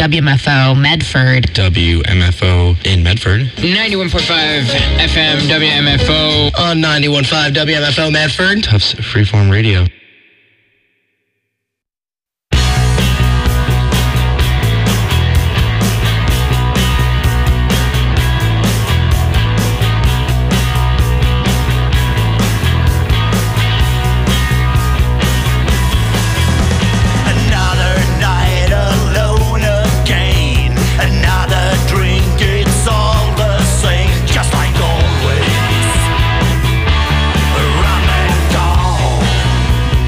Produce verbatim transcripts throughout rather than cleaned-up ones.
W M F O Medford. W M F O in Medford. ninety-one point five F M W M F O. On ninety-one point five W M F O Medford. Tufts Freeform Radio. Run and gone.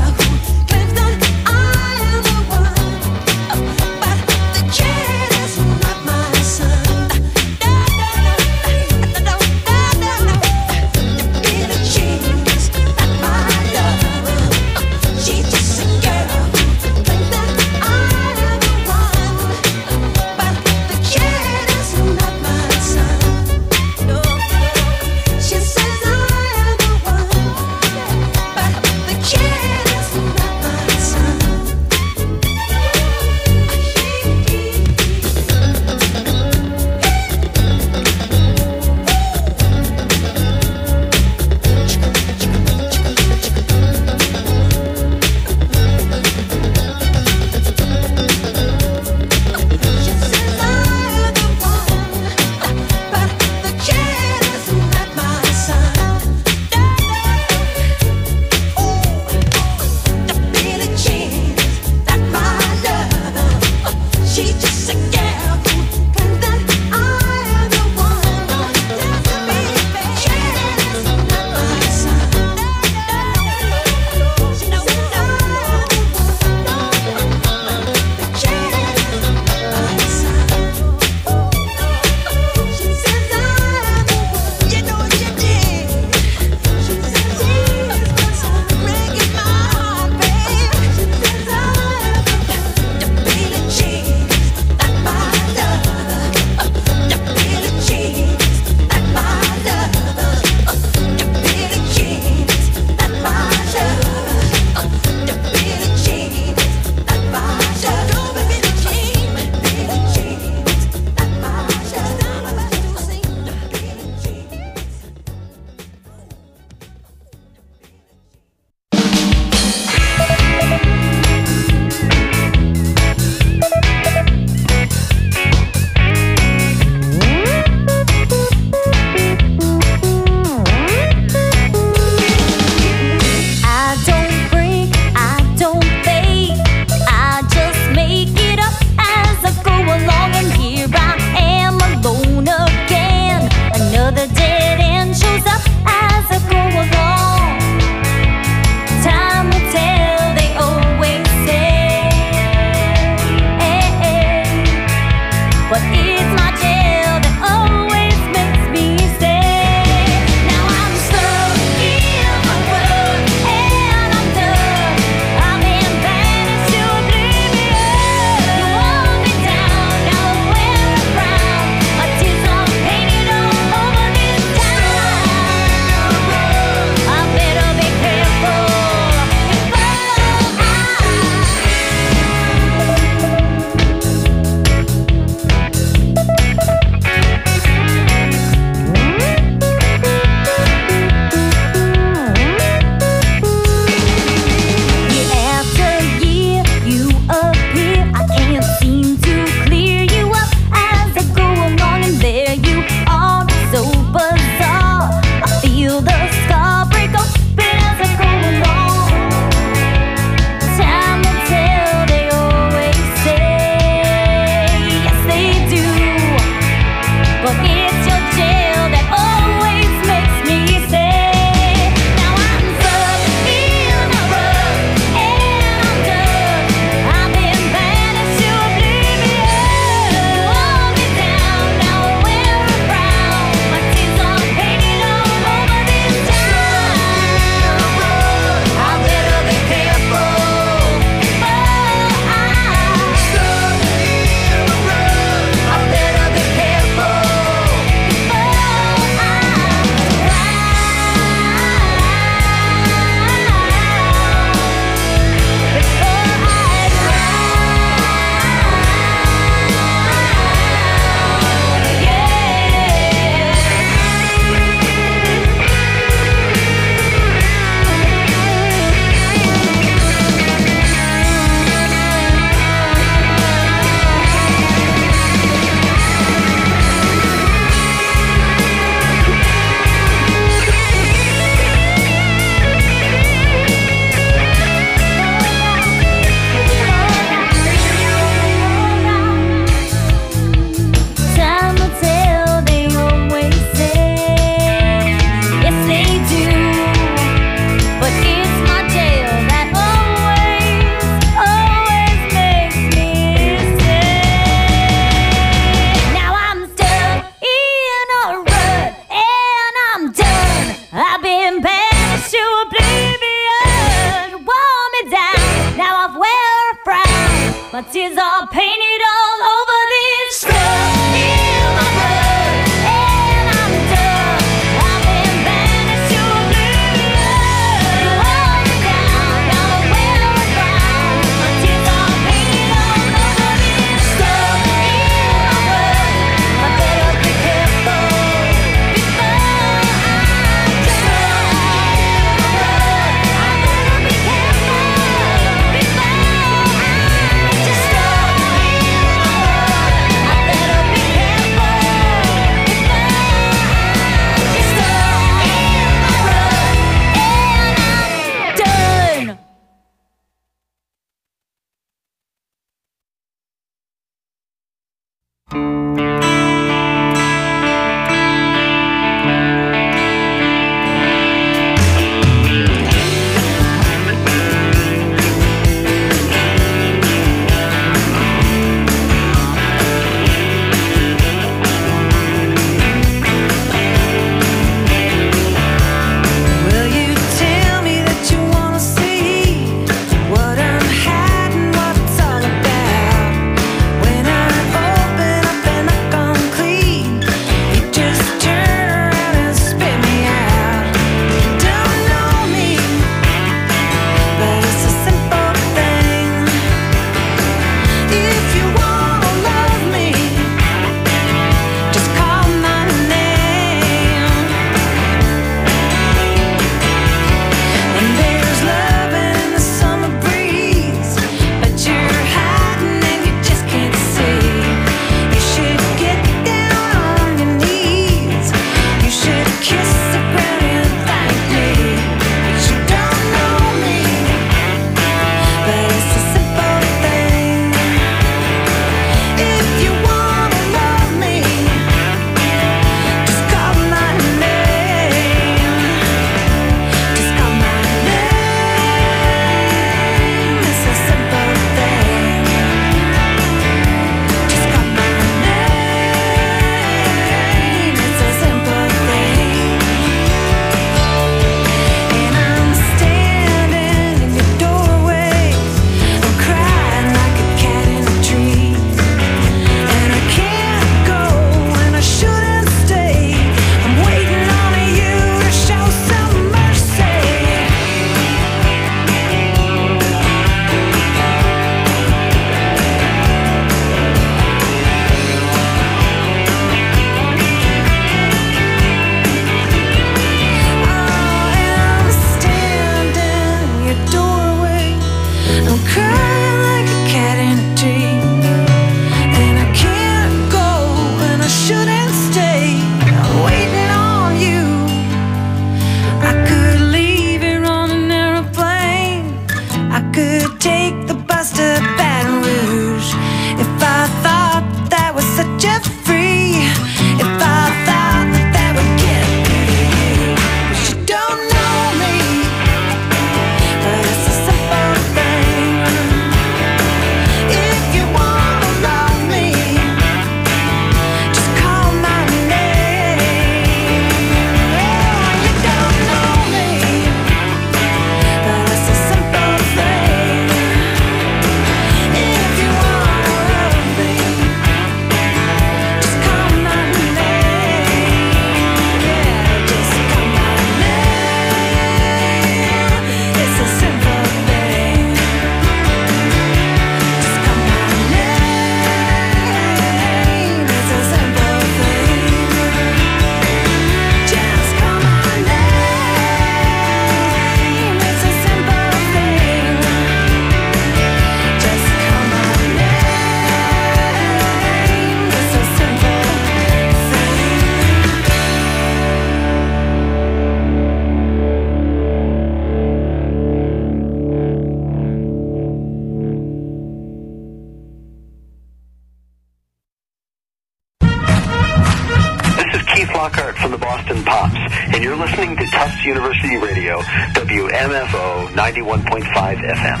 Lockhart from the Boston Pops, and you're listening to Tufts University Radio, W M F O ninety-one point five F M.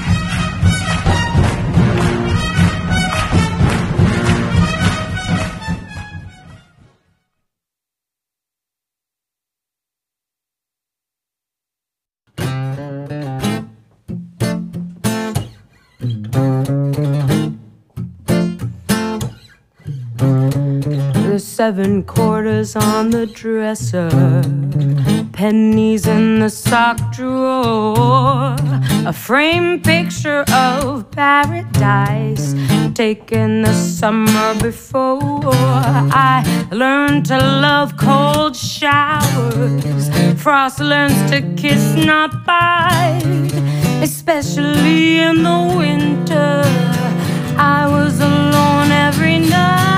Seven quarters on the dresser, pennies in the sock drawer, a framed picture of paradise taken the summer before. I learned to love cold showers. Frost learns to kiss, not bite, especially in the winter. I was alone every night.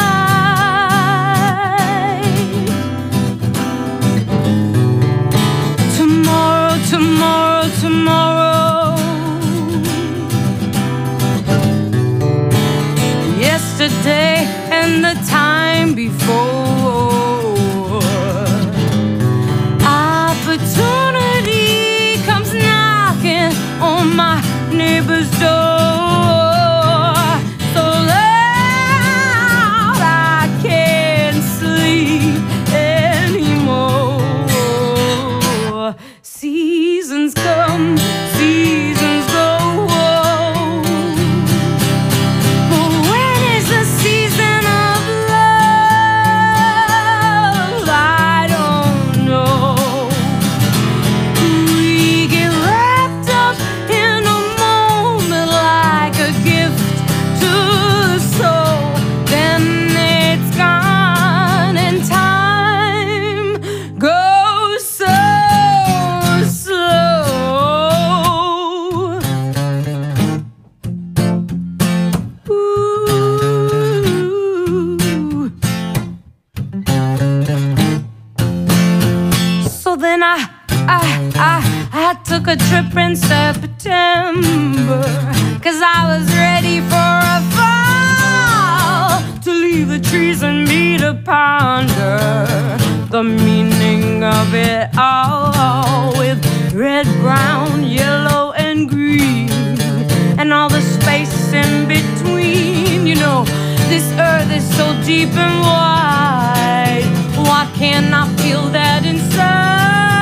Tomorrow, tomorrow. Yesterday and the time before. Opportunity comes knocking on my neighbor's door. So loud I can't sleep anymore. Seasons come, seasons go. But when is the season of love? I don't know. We get wrapped up in a moment like a gift to the soul. Then it's gone and time goes so slow. Ooh. So then I, I, I, I took a trip in September, 'cause I was ready for a fall, to leave the trees and me to ponder the meaning of it all, with red, brown, yellow, and green, and all the space in between. You know, this earth is so deep and wide. Why can't I feel that inside?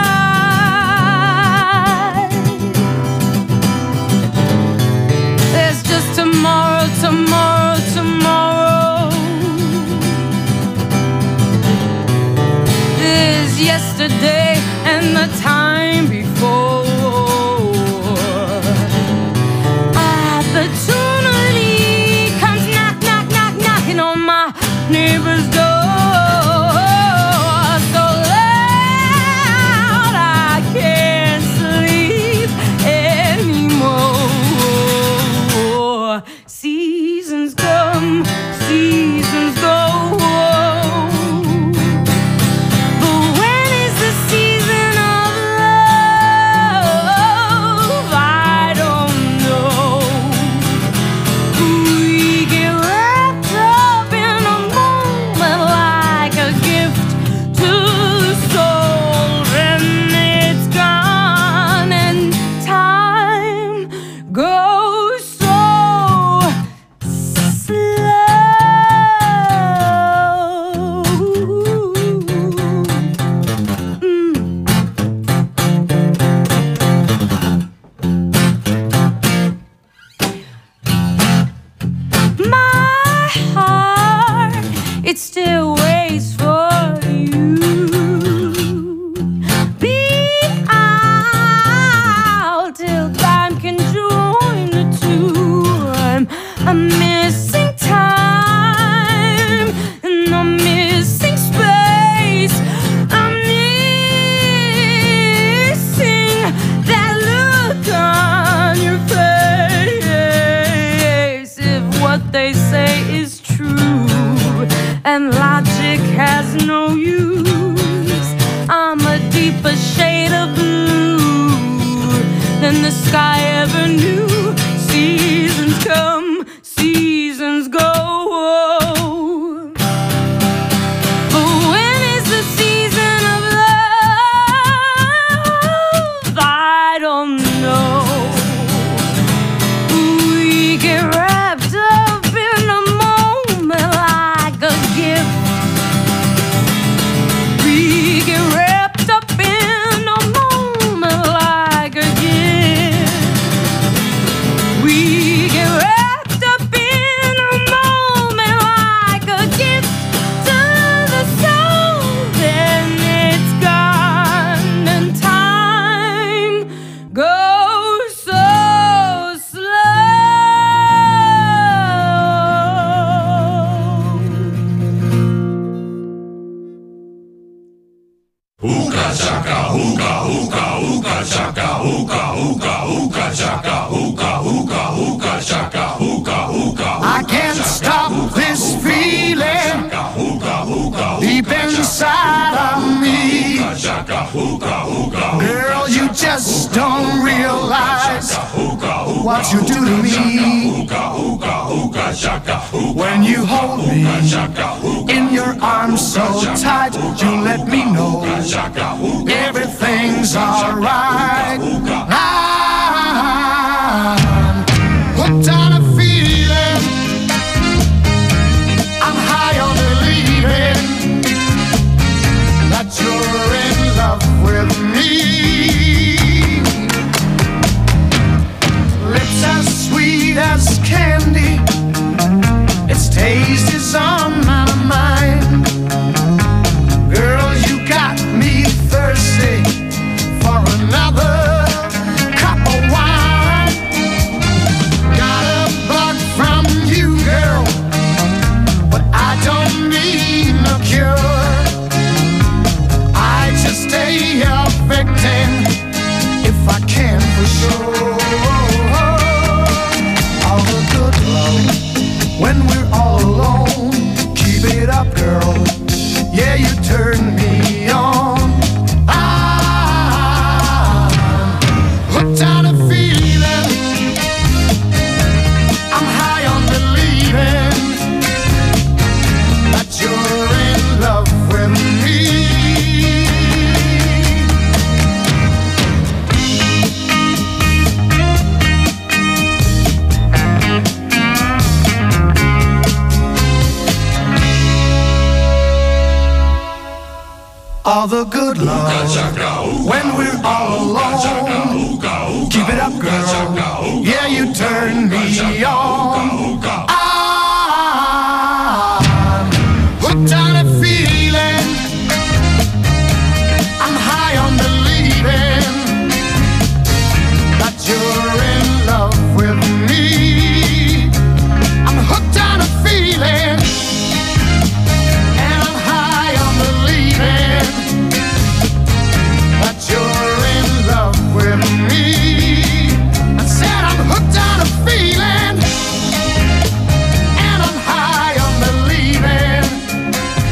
There's just tomorrow, tomorrow, tomorrow. There's yesterday and the time before. Opportunity comes knock, knock, knock, knocking on my neighbor's door. So loud I can't sleep anymore. Seasons come, seasons go. But when is the season of love? I don't know. We get wrapped up in a moment like a gift to the soul. Then it's gone and time goes so slow. Mm. My heart, it still waits for you. Be out till time can join the two. I'm, I'm missing time and I'm missing space. I'm missing that look on your face. If what they say is true and logic has no use, I'm a deeper shade of blue than the sky ever knew. Seasons come, seasons go. But when is the season chaka, hookah, hookah, hookah, chaka, hookah, hookah, hookah, chaka, hookah, hookah, hookah, chaka, hookah, hookah. I can't stop this feeling deep inside of me. Girl, you just don't realize what you do to me. When you hold me in your arms so tight, you let me know everything's alright. I'm hooked on a feeling, I'm high on believing that you're in love with me. Lips as sweet as candy, its taste is on my mind. Girl, you got me thirsty for another cup of wine. Got a bug from you, girl, but I don't need no cure. I just stay a victim if I can for sure. All the good love when we're all alone. Keep it up, girl. Yeah, you turn me on. I'm hooked on a feeling, I'm high on believing that you're in love with me. All the good love when we're all alone. Keep it up, girl. Yeah, you turn me on. I'm hooked on a feeling, I'm high on believing that you're in love with me. I'm hooked on a feeling, and I'm high on believing that you're in love with me. I said I'm hooked on a feeling, and I'm high on believing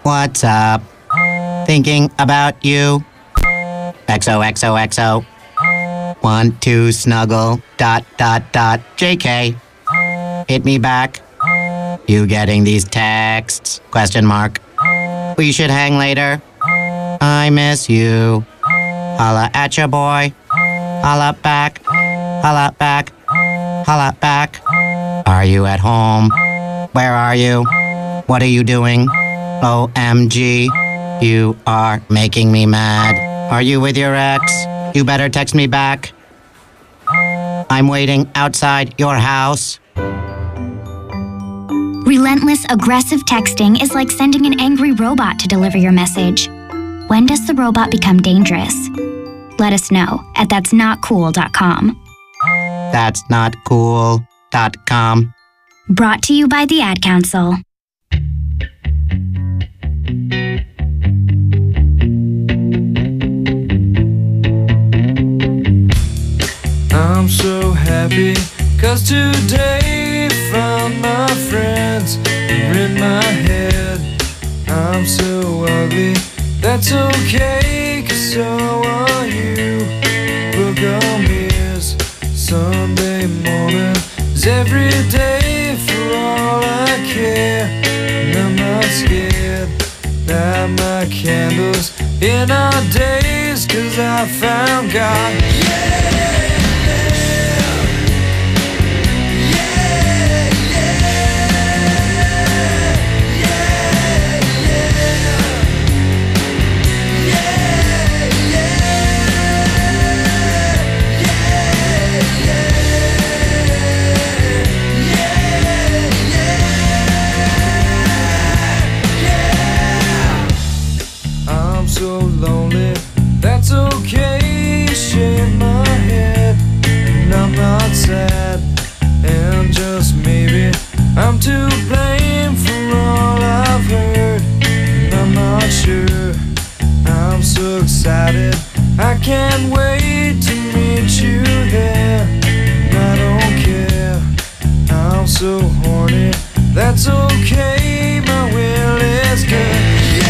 What's up? Thinking about you. X O X O X O. Want to snuggle. Dot dot dot. J K. Hit me back. You getting these texts? Question mark. We should hang later. I miss you. Holla at ya, boy. Holla back. Holla back. Holla back. Are you at home? Where are you? What are you doing? O M G. You are making me mad. Are you with your ex? You better text me back. I'm waiting outside your house. Relentless, aggressive texting is like sending an angry robot to deliver your message. When does the robot become dangerous? Let us know at that's not cool dot com. That's not cool dot com. Brought to you by the Ad Council. I'm so happy, cause today found my friends are in my head. I'm so ugly, that's okay, cause so are you. Book on mirrors, Sunday morning is every day for all I care. And I'm not scared, light my candles in our days, cause I found God. Yeah! So lonely, that's okay. Shave my head, and I'm not sad. And just maybe I'm to blame for all I've heard. And I'm not sure. I'm so excited, I can't wait to meet you there. And I don't care, I'm so horny. That's okay, my will is good.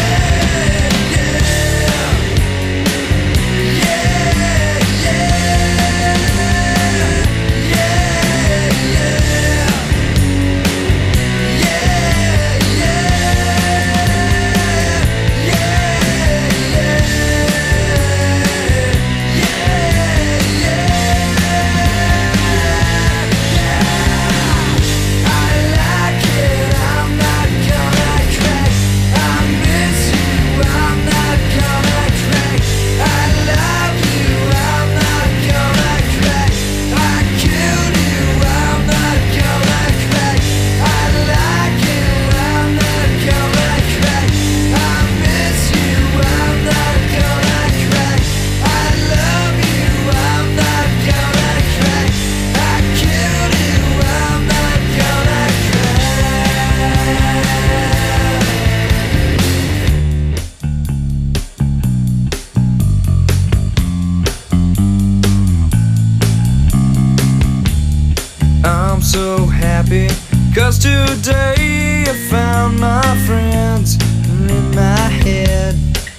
So happy, cause today I found my friends in my head.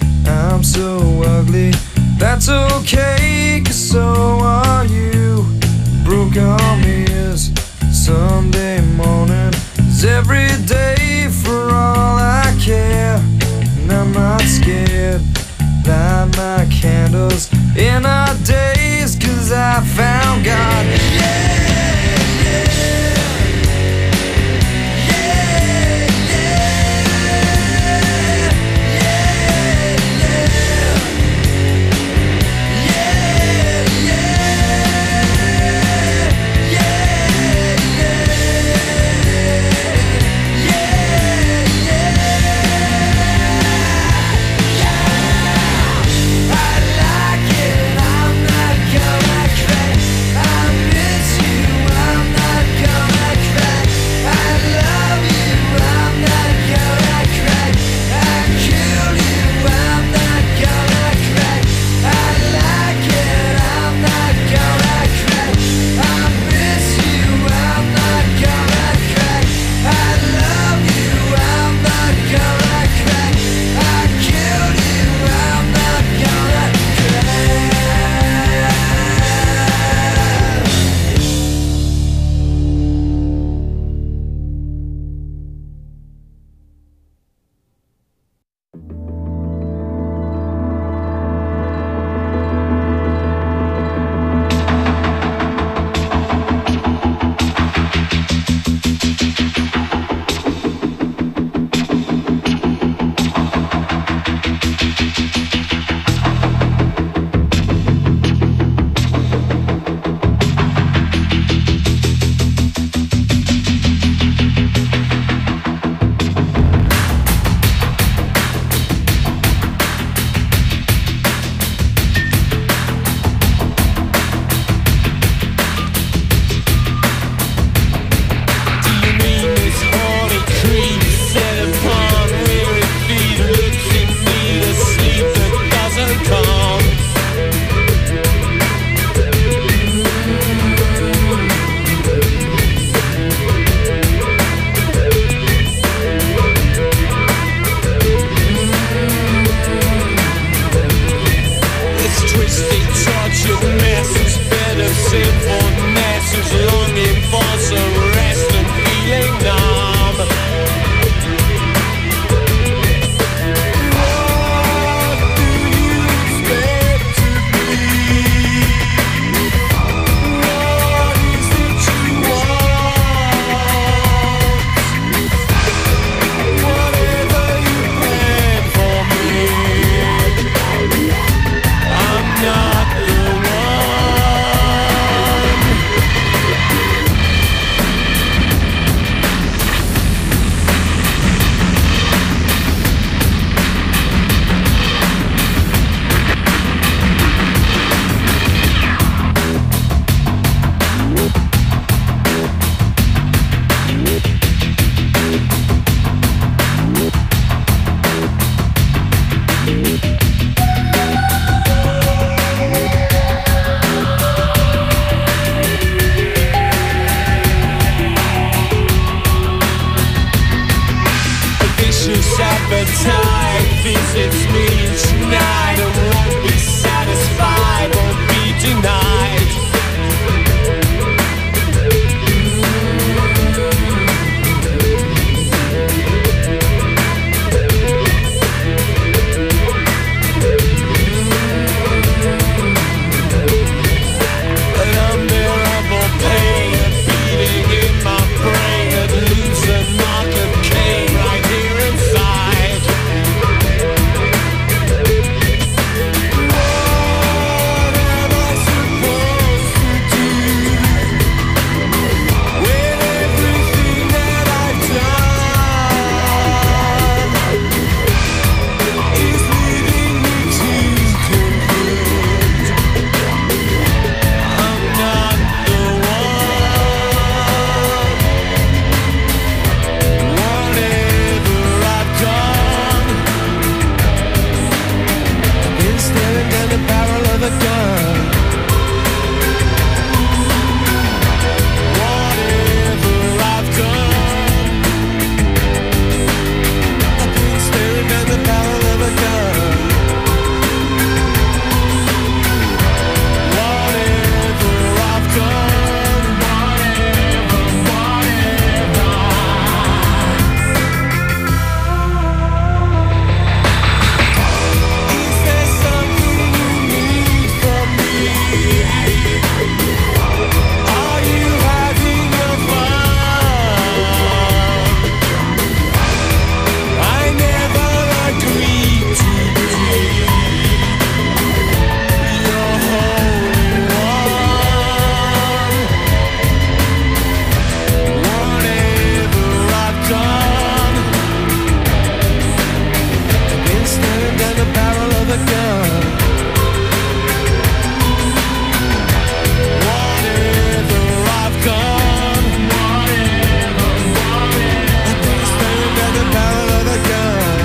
I'm so ugly, that's okay, cause so are you. Broke arm is Sunday morning is every day for all I care. And I'm not scared, light my candles in our days, cause I found God. Yeah! I like it, I'm not gonna crack. I visits me tonight. I won't be satisfied, won't be denied. An unbearable pain, a beating in my brain that leaves a mark of Cain right here inside. What am I supposed to do with everything that I've done? Is leading me to conclude I'm not the one. Whatever I've done, I've been staring down the barrel of a gun. Whatever I've done, I've been staring down the barrel of a gun. Whatever I've done, whatever, whatever. Is there something you need from me? Are you having your fun? I never agreed to be your holy one. Whatever I've done, I've been staring down the barrel of a gun. Whatever I've done, whatever, whatever. I've been staring down the barrel of a gun.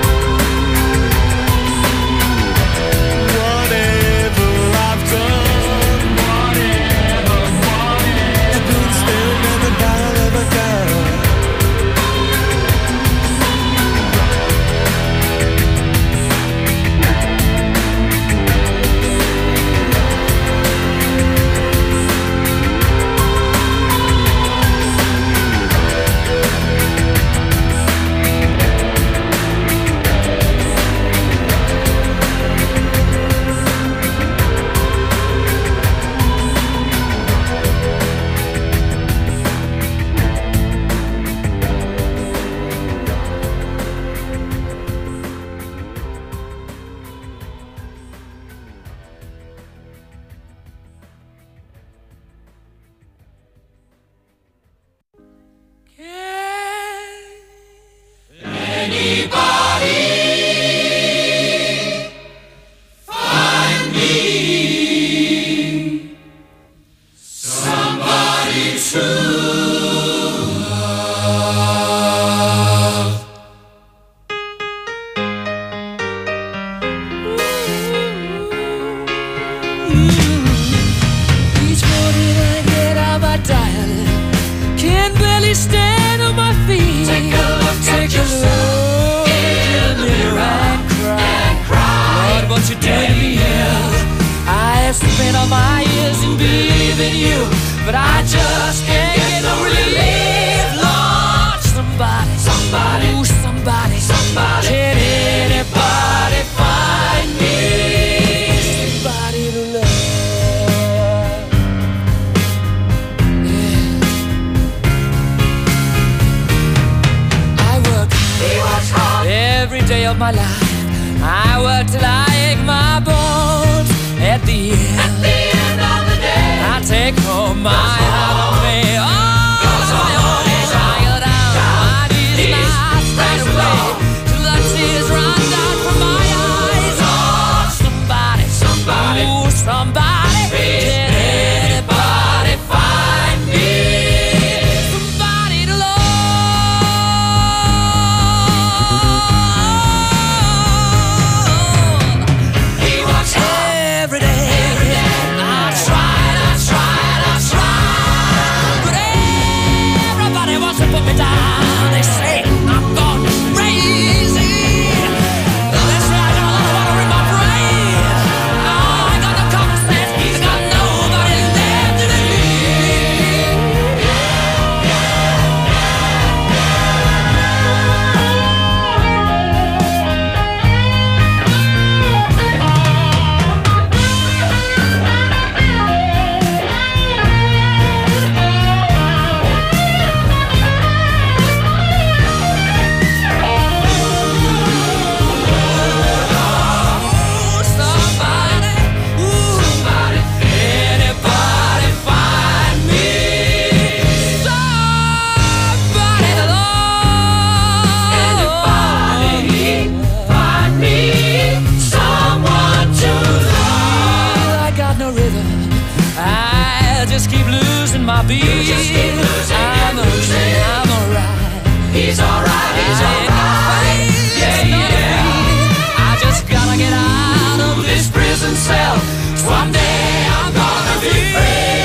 Whatever I've done, whatever, whatever. I've been staring down the barrel of a gun. Each morning I get out my diary, can barely stand on my feet. Take a look at yourself in the mirror and cry. Lord, what you did to me is I have spent all my years in believing you, but I just can't get no relief. Lord, somebody, somebody, ooh, somebody, somebody, can anybody find me somebody to love? Every day of my life, I work till I ache my bones. At the end, at the end of the day, I take home my heart of me. Oh, my own, I go down my knees and I straight away till the tears run down from my eyes. Oh, somebody, somebody, ooh, somebody, can anybody find me somebody to love? Every day, I tried, I tried, I tried, but everybody wants to put me down. They say I'm gone crazy. be. I'm okay, I'm alright. He's alright, he's alright. Yeah, yeah. I just gotta get out of this prison cell. One day I'm gonna be free.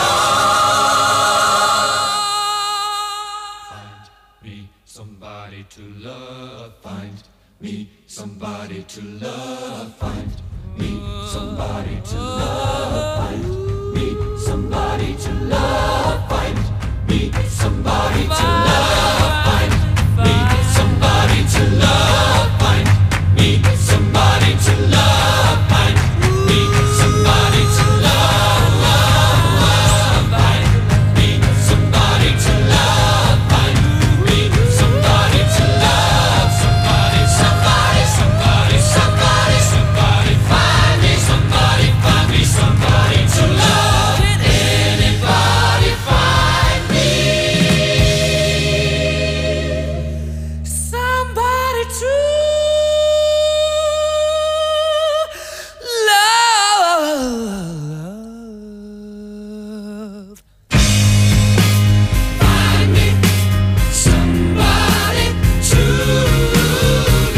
Somebody to love, find me somebody to love, find me somebody to love, find me somebody to love, find me somebody to love, find me somebody to love, find me somebody to love, find me somebody to love, love, find me somebody to love, find me somebody to love, somebody, somebody, somebody, somebody, somebody, find me somebody, find me somebody to love. Can anybody find me somebody to love? Find me somebody to love.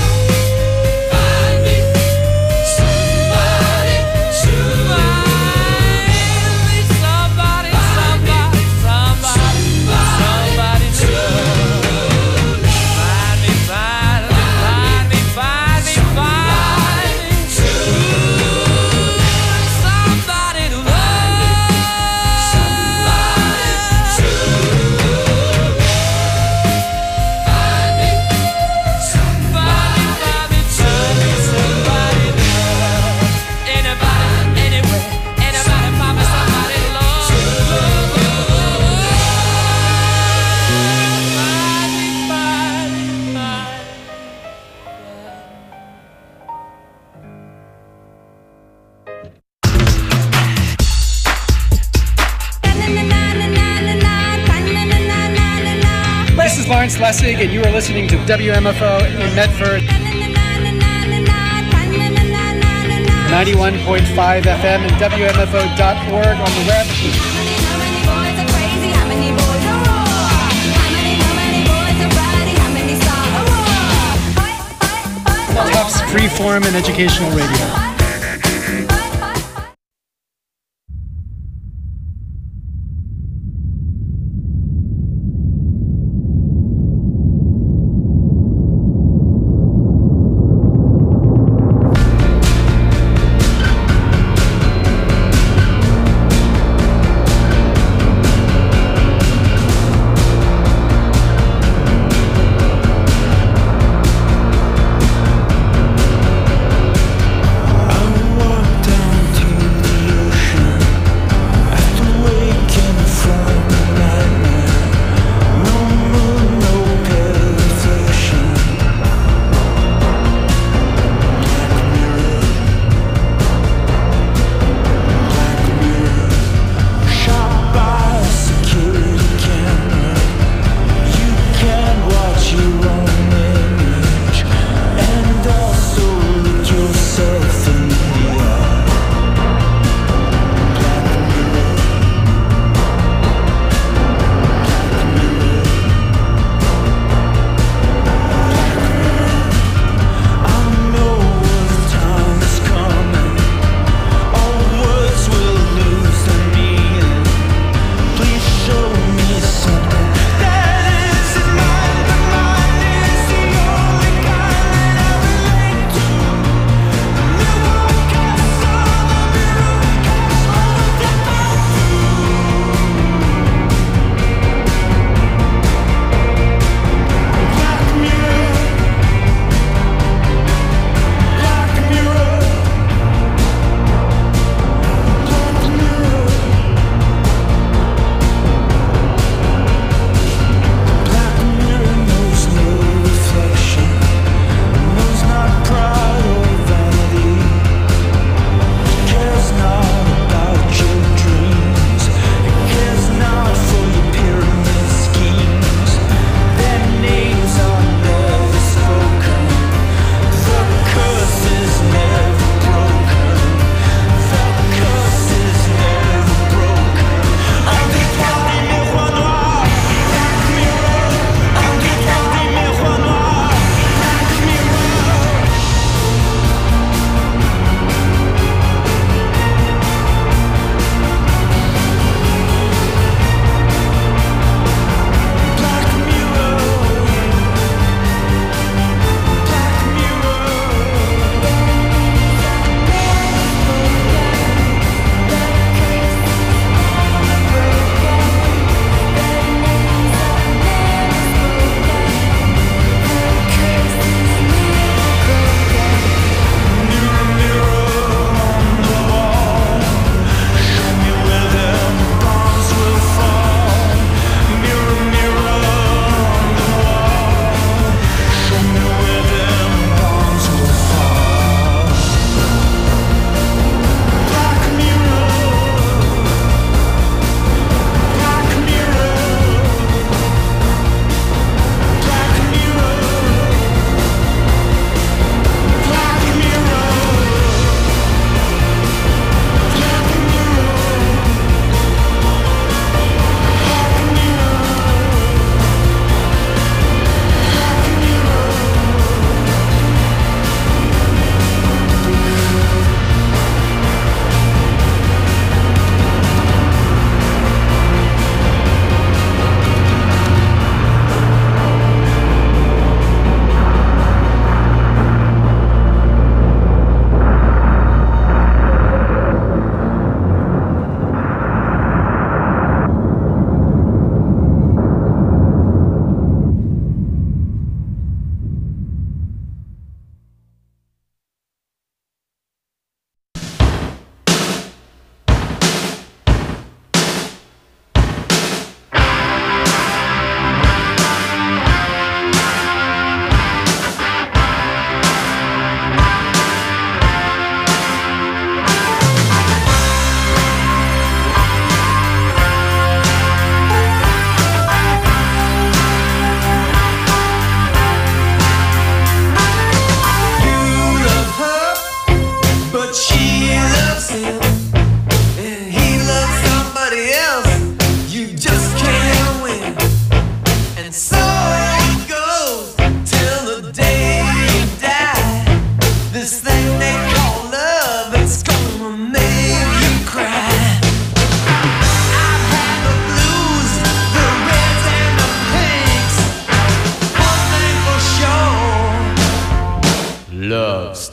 Find me somebody to love. Find me somebody, somebody, somebody, somebody to love. Find me, find me, find me, find me, find me to love. Somebody to love. Somebody to love. Find me somebody, find me to somebody to love. Anybody, anywhere, anybody, find me somebody to love. Find me, find me, find me. This is Lawrence Lessig, and you are listening to W M F O in Medford, ninety-one point five F M and W M F O dot org on the web. Tufts Freeform and Educational Radio.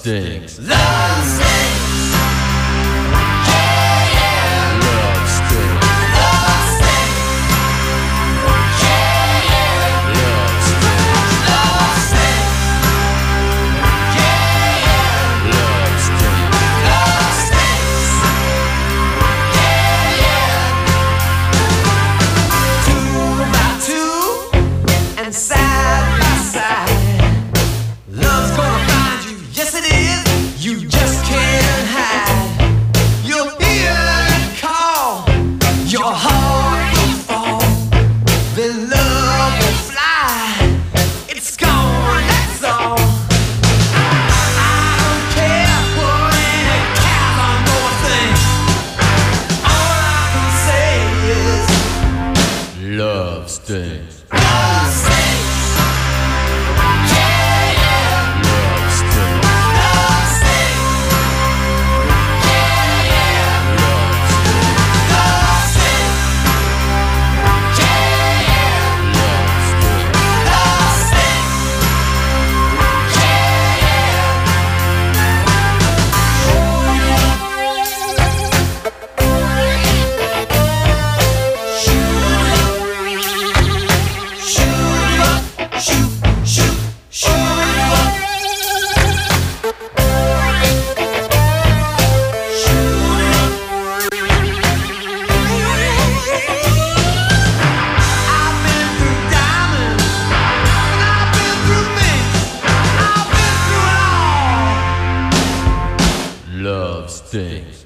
stings. Love stinks. Yeah, yeah. Love stinks. Love stinks. Yeah, yeah. Love stinks. Love stinks. Yeah, yeah. Love stinks. Love stinks. Yeah, yeah. Two by two and side by side. Love's gonna find you. Yes, it is. You just can't hide. You'll hear it call. Your heart will fall. Then love will fly. It's gone, that's all. I don't care what any cows on North think. All I can say is Love stinks. love stinks. Yeah, yeah. Love stinks. Love stinks. Yeah, yeah. Love stinks. Yeah, yeah. Love stinks. Love stinks. I've been through diamonds, and I've been through minks. I've been through it all. Love stinks.